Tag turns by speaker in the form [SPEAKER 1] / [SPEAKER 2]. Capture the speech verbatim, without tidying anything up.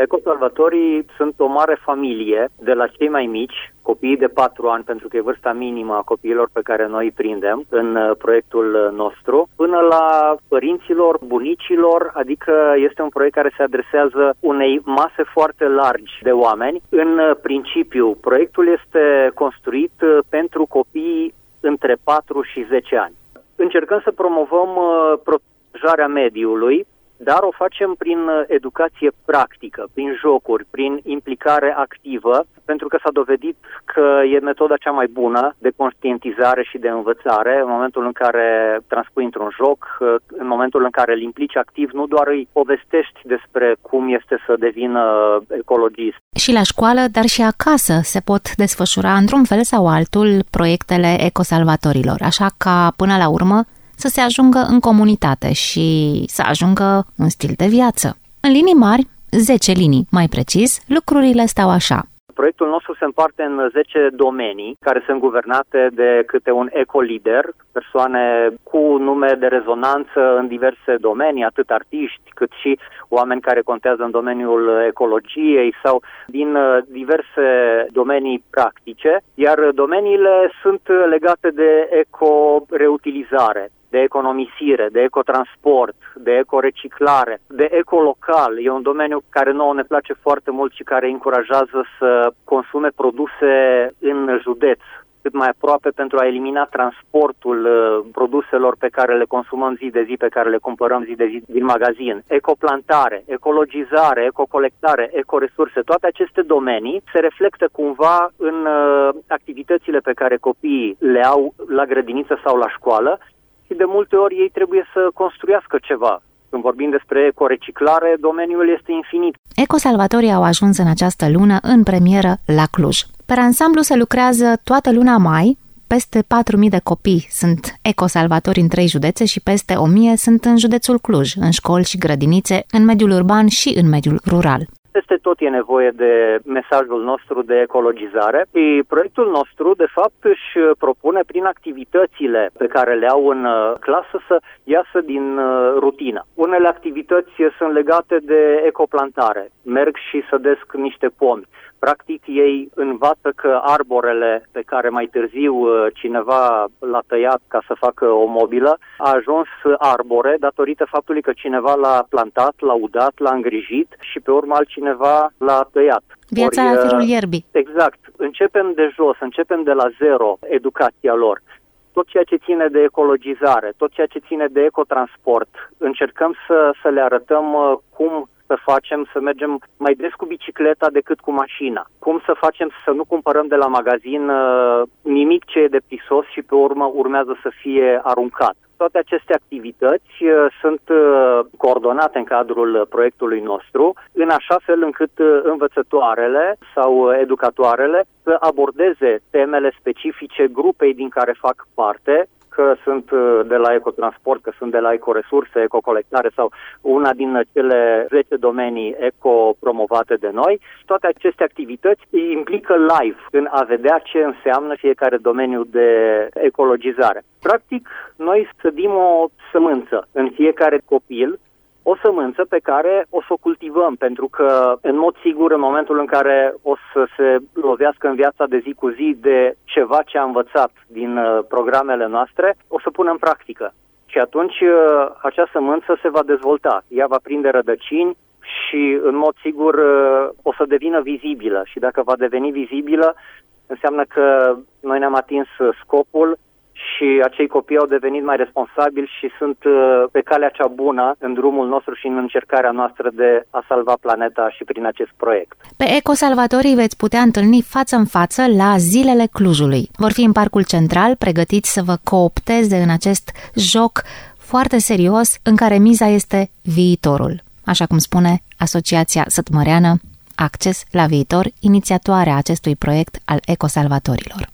[SPEAKER 1] Ecosalvatorii sunt o mare familie, de la cei mai mici, copiii de patru ani, pentru că e vârsta minimă a copiilor pe care noi îi prindem în proiectul nostru, până la părinților, bunicilor, adică este un proiect care se adresează unei mase foarte largi de oameni. În principiu, proiectul este construit pentru copii între patru și zece ani. Încercăm să promovăm protejarea mediului, dar o facem prin educație practică, prin jocuri, prin implicare activă, pentru că s-a dovedit că e metoda cea mai bună de conștientizare și de învățare în momentul în care transpui într-un joc, în momentul în care îl implici activ, nu doar îi povestești despre cum este să devină ecologist.
[SPEAKER 2] Și la școală, dar și acasă se pot desfășura într-un fel sau altul proiectele ecosalvatorilor, așa ca până la urmă să se ajungă în comunitate și să ajungă un stil de viață. În linii mari, zece linii mai precis, lucrurile stau așa.
[SPEAKER 1] Proiectul nostru se împarte în zece domenii care sunt guvernate de câte un ecolider, persoane cu nume de rezonanță în diverse domenii, atât artiști cât și oameni care contează în domeniul ecologiei sau din diverse domenii practice, iar domeniile sunt legate de eco-reutilizare, de economisire, de ecotransport, de ecoreciclare, de ecolocal. E un domeniu care nouă ne place foarte mult și care încurajează să consume produse în județ, cât mai aproape, pentru a elimina transportul uh, produselor pe care le consumăm zi de zi, pe care le cumpărăm zi de zi din magazin. Ecoplantare, ecologizare, ecocolectare, ecoresurse, toate aceste domenii se reflectă cumva în uh, activitățile pe care copiii le au la grădiniță sau la școală și de multe ori ei trebuie să construiască ceva. Când vorbim despre ecoreciclare, domeniul este infinit.
[SPEAKER 2] Ecosalvatorii au ajuns în această lună în premieră la Cluj. Pe ansamblu se lucrează toată luna mai, peste patru mii de copii sunt ecosalvatori în trei județe și peste o mie sunt în județul Cluj, în școli și grădinițe, în mediul urban și în mediul rural.
[SPEAKER 1] Peste tot e nevoie de mesajul nostru de ecologizare și proiectul nostru, de fapt, își propune prin activitățile pe care le au în clasă să iasă din rutină. Unele activități sunt legate de ecoplantare, merg și sădesc niște pomi. Practic, ei învață că arborele pe care mai târziu cineva l-a tăiat ca să facă o mobilă, a ajuns arbore datorită faptului că cineva l-a plantat, l-a udat, l-a îngrijit și pe urmă altcineva l-a tăiat.
[SPEAKER 2] Viața la firul ierbii.
[SPEAKER 1] Exact. Începem de jos, începem de la zero educația lor. Tot ceea ce ține de ecologizare, tot ceea ce ține de ecotransport, încercăm să, să le arătăm cum să facem să mergem mai des cu bicicleta decât cu mașina. Cum să facem să nu cumpărăm de la magazin uh, nimic ce e de prisos și pe urmă urmează să fie aruncat. Toate aceste activități uh, sunt uh, coordonate în cadrul proiectului nostru, în așa fel încât uh, învățătoarele sau educatoarele să abordeze temele specifice grupei din care fac parte, că sunt de la ecotransport, că sunt de la ecoresurse, ecocolectare sau una din cele zece domenii eco-promovate de noi. Toate aceste activități îi implică live în a vedea ce înseamnă fiecare domeniu de ecologizare. Practic, noi sădim o sămânță în fiecare copil, o sămânță pe care o să o cultivăm, pentru că, în mod sigur, în momentul în care o să se lovească în viața de zi cu zi de ceva ce a învățat din uh, programele noastre, o să pună în practică. Și atunci uh, acea sămânță se va dezvolta, ea va prinde rădăcini și, în mod sigur, uh, o să devină vizibilă. Și dacă va deveni vizibilă, înseamnă că noi ne-am atins scopul și acei copii au devenit mai responsabili și sunt pe calea cea bună în drumul nostru și în încercarea noastră de a salva planeta și prin acest proiect.
[SPEAKER 2] Pe ecosalvatorii veți putea întâlni față în față la Zilele Clujului. Vor fi în Parcul Central, pregătiți să vă coopteze în acest joc foarte serios în care miza este viitorul. Așa cum spune Asociația Sătmăreană Acces la Viitor, inițiatoarea acestui proiect al ecosalvatorilor.